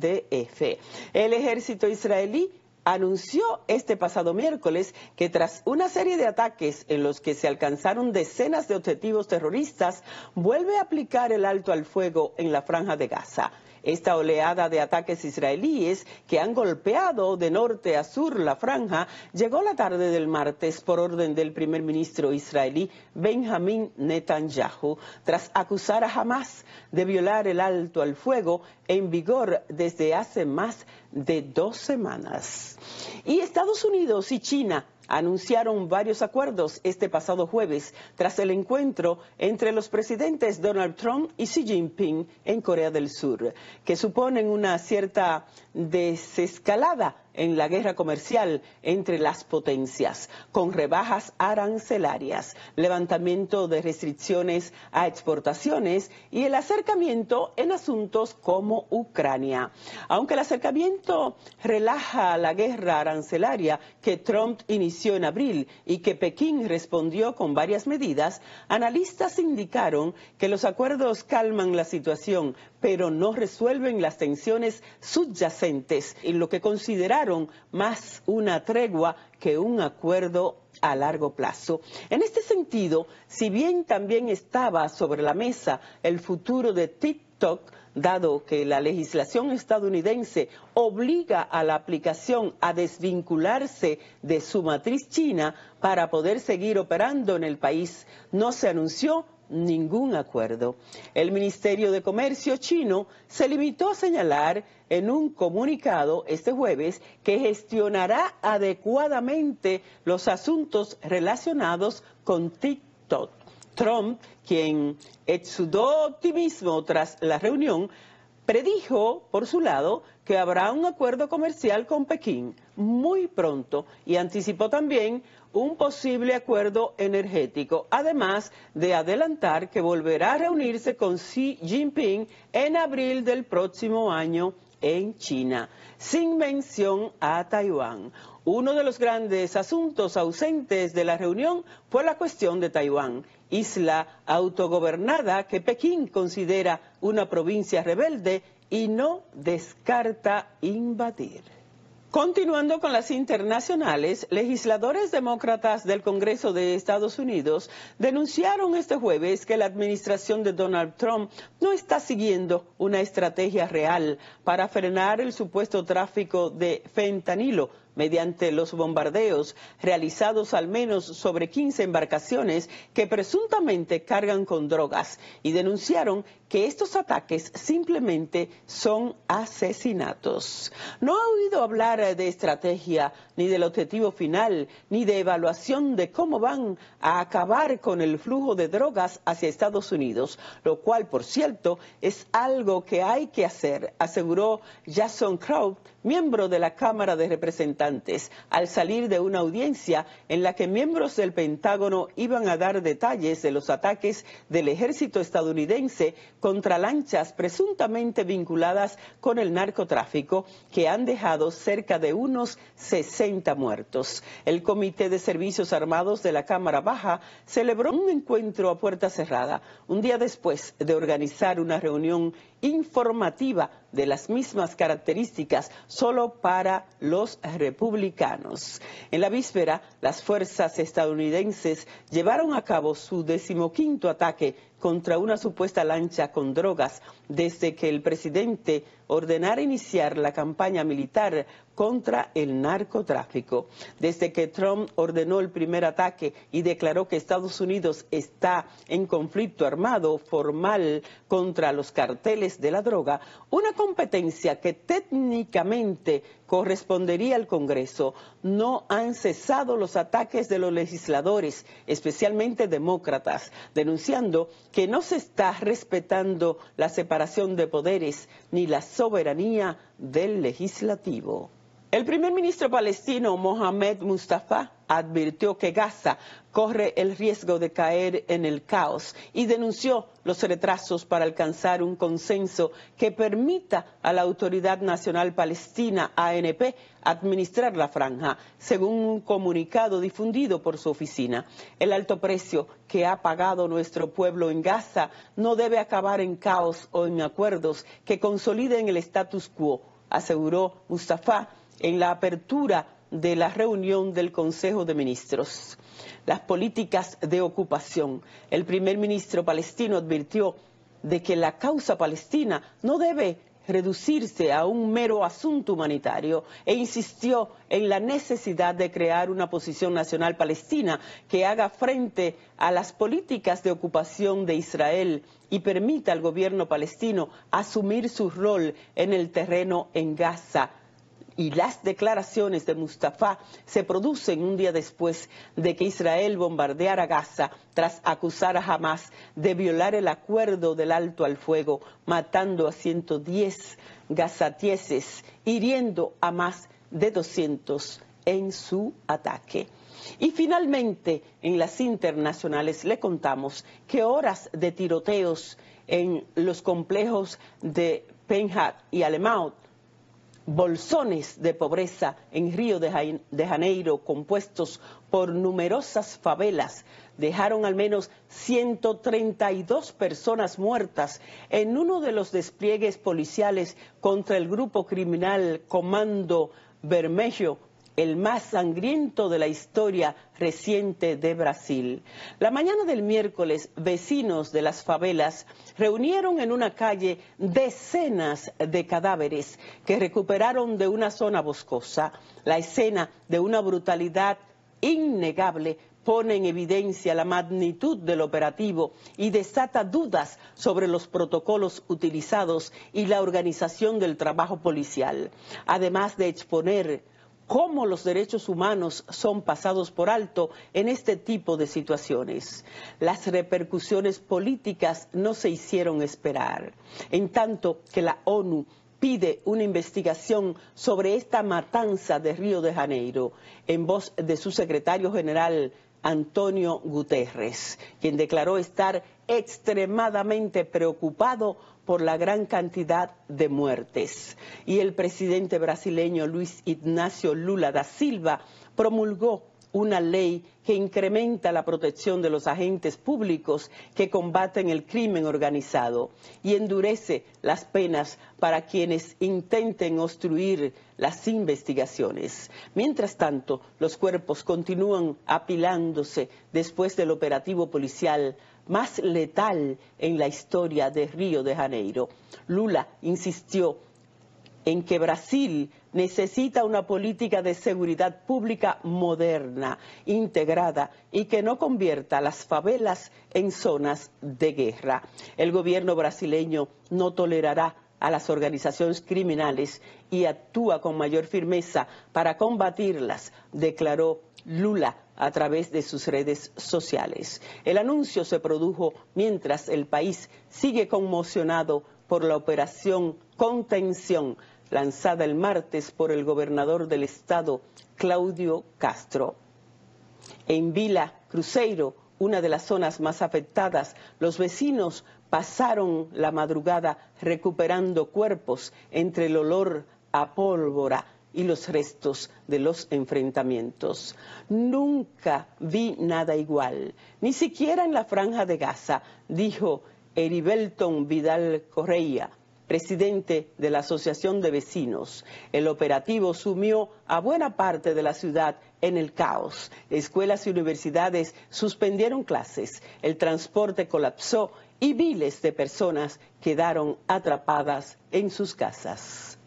IDF. El ejército israelí anunció este pasado miércoles que tras una serie de ataques en los que se alcanzaron decenas de objetivos terroristas, vuelve a aplicar el alto al fuego en la Franja de Gaza. Esta oleada de ataques israelíes que han golpeado de norte a sur la franja llegó la tarde del martes por orden del primer ministro israelí Benjamin Netanyahu, tras acusar a Hamás de violar el alto al fuego en vigor desde hace más de 2 semanas. Y Estados Unidos y China anunciaron varios acuerdos este pasado jueves tras el encuentro entre los presidentes Donald Trump y Xi Jinping en Corea del Sur, que suponen una cierta desescalada en la guerra comercial entre las potencias, con rebajas arancelarias, levantamiento de restricciones a exportaciones y el acercamiento en asuntos como Ucrania. Aunque el acercamiento relaja la guerra arancelaria que Trump inició en abril y que Pekín respondió con varias medidas, analistas indicaron que los acuerdos calman la situación, pero no resuelven las tensiones subyacentes, en lo que consideraron más una tregua que un acuerdo a largo plazo. En este sentido, si bien también estaba sobre la mesa el futuro de TikTok, dado que la legislación estadounidense obliga a la aplicación a desvincularse de su matriz china para poder seguir operando en el país, no se anunció ningún acuerdo. El Ministerio de Comercio chino se limitó a señalar en un comunicado este jueves que gestionará adecuadamente los asuntos relacionados con TikTok. Trump, quien exudó optimismo tras la reunión, predijo, por su lado, que habrá un acuerdo comercial con Pekín, muy pronto y anticipó también un posible acuerdo energético, además de adelantar que volverá a reunirse con Xi Jinping en abril del próximo año en China, sin mención a Taiwán. Uno de los grandes asuntos ausentes de la reunión fue la cuestión de Taiwán, isla autogobernada que Pekín considera una provincia rebelde y no descarta invadir. Continuando con las internacionales, legisladores demócratas del Congreso de Estados Unidos denunciaron este jueves que la administración de Donald Trump no está siguiendo una estrategia real para frenar el supuesto tráfico de fentanilo mediante los bombardeos realizados al menos sobre 15 embarcaciones que presuntamente cargan con drogas, y denunciaron que estos ataques simplemente son asesinatos. No ha oído hablar de estrategia, ni del objetivo final, ni de evaluación de cómo van a acabar con el flujo de drogas hacia Estados Unidos, lo cual, por cierto, es algo que hay que hacer, aseguró Jason Crow, miembro de la Cámara de Representantes, al salir de una audiencia en la que miembros del Pentágono iban a dar detalles de los ataques del ejército estadounidense contra lanchas presuntamente vinculadas con el narcotráfico, que han dejado cerca de unos 60 muertos. El Comité de Servicios Armados de la Cámara Baja celebró un encuentro a puerta cerrada, un día después de organizar una reunión informativa de las mismas características solo para los republicanos. En la víspera, las fuerzas estadounidenses llevaron a cabo su 15º ataque contra una supuesta lancha con drogas desde que el presidente ordenara iniciar la campaña militar contra el narcotráfico. Desde que Trump ordenó el primer ataque y declaró que Estados Unidos está en conflicto armado formal contra los carteles de la droga, una competencia que técnicamente correspondería al Congreso, no han cesado los ataques de los legisladores, especialmente demócratas, denunciando que no se está respetando la separación de poderes ni la soberanía del legislativo. El primer ministro palestino Mohamed Mustafa advirtió que Gaza corre el riesgo de caer en el caos y denunció los retrasos para alcanzar un consenso que permita a la Autoridad Nacional Palestina, ANP, administrar la franja, según un comunicado difundido por su oficina. El alto precio que ha pagado nuestro pueblo en Gaza no debe acabar en caos o en acuerdos que consoliden el status quo, aseguró Mustafa en la apertura de la reunión del Consejo de Ministros. Las políticas de ocupación. El primer ministro palestino advirtió de que la causa palestina no debe reducirse a un mero asunto humanitario e insistió en la necesidad de crear una posición nacional palestina que haga frente a las políticas de ocupación de Israel y permita al gobierno palestino asumir su rol en el terreno en Gaza. Y las declaraciones de Mustafa se producen un día después de que Israel bombardeara Gaza tras acusar a Hamas de violar el acuerdo del alto al fuego, matando a 110 gazatieses, hiriendo a más de 200 en su ataque. Y finalmente, en las internacionales le contamos que horas de tiroteos en los complejos de Penhad y Alemaut, bolsones de pobreza en Río de Janeiro, compuestos por numerosas favelas, dejaron al menos 132 personas muertas en uno de los despliegues policiales contra el grupo criminal Comando Vermelho, el más sangriento de la historia reciente de Brasil. La mañana del miércoles, vecinos de las favelas reunieron en una calle decenas de cadáveres que recuperaron de una zona boscosa. La escena de una brutalidad innegable pone en evidencia la magnitud del operativo y desata dudas sobre los protocolos utilizados y la organización del trabajo policial, además de exponer cómo los derechos humanos son pasados por alto en este tipo de situaciones. Las repercusiones políticas no se hicieron esperar, en tanto que la ONU pide una investigación sobre esta matanza de Río de Janeiro en voz de su secretario general Antonio Guterres, quien declaró estar extremadamente preocupado por la gran cantidad de muertes. Y el presidente brasileño Luis Ignacio Lula da Silva promulgó una ley que incrementa la protección de los agentes públicos que combaten el crimen organizado y endurece las penas para quienes intenten obstruir las investigaciones. Mientras tanto, los cuerpos continúan apilándose después del operativo policial más letal en la historia de Río de Janeiro. Lula insistió en que Brasil necesita una política de seguridad pública moderna, integrada y que no convierta las favelas en zonas de guerra. El gobierno brasileño no tolerará a las organizaciones criminales y actúa con mayor firmeza para combatirlas, declaró Lula a través de sus redes sociales. El anuncio se produjo mientras el país sigue conmocionado por la operación Contención lanzada el martes por el gobernador del estado, Cláudio Castro. En Vila Cruzeiro, una de las zonas más afectadas, los vecinos pasaron la madrugada recuperando cuerpos entre el olor a pólvora y los restos de los enfrentamientos. Nunca vi nada igual, ni siquiera en la Franja de Gaza, dijo Heriberton Vidal Correia, presidente de la Asociación de Vecinos. El operativo sumió a buena parte de la ciudad en el caos. Escuelas y universidades suspendieron clases, el transporte colapsó y miles de personas quedaron atrapadas en sus casas.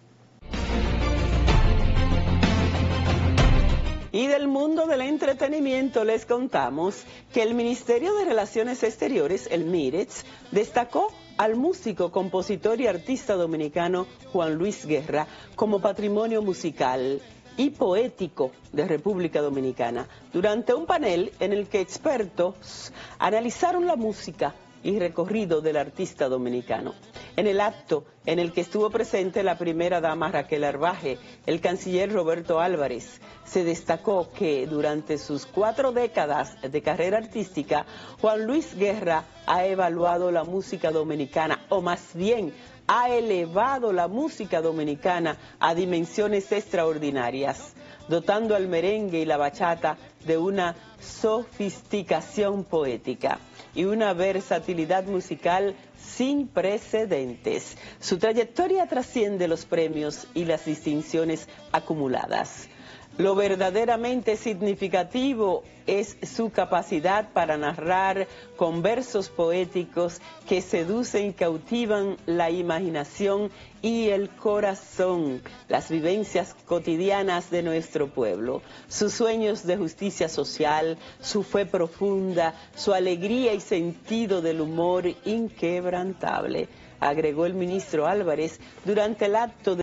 Y del mundo del entretenimiento les contamos que el Ministerio de Relaciones Exteriores, el MIREX, destacó al músico, compositor y artista dominicano Juan Luis Guerra como patrimonio musical y poético de República Dominicana, durante un panel en el que expertos analizaron la música y recorrido del artista dominicano. En el acto en el que estuvo presente la primera dama Raquel Arbaje, el canciller Roberto Álvarez, se destacó que durante sus 4 décadas de carrera artística, Juan Luis Guerra ha evaluado la música dominicana, o más bien ha elevado la música dominicana a dimensiones extraordinarias, dotando al merengue y la bachata de una sofisticación poética y una versatilidad musical sin precedentes. Su trayectoria trasciende los premios y las distinciones acumuladas. Lo verdaderamente significativo es su capacidad para narrar con versos poéticos que seducen y cautivan la imaginación y el corazón, las vivencias cotidianas de nuestro pueblo, sus sueños de justicia social, su fe profunda, su alegría y sentido del humor inquebrantable, agregó el ministro Álvarez durante el acto de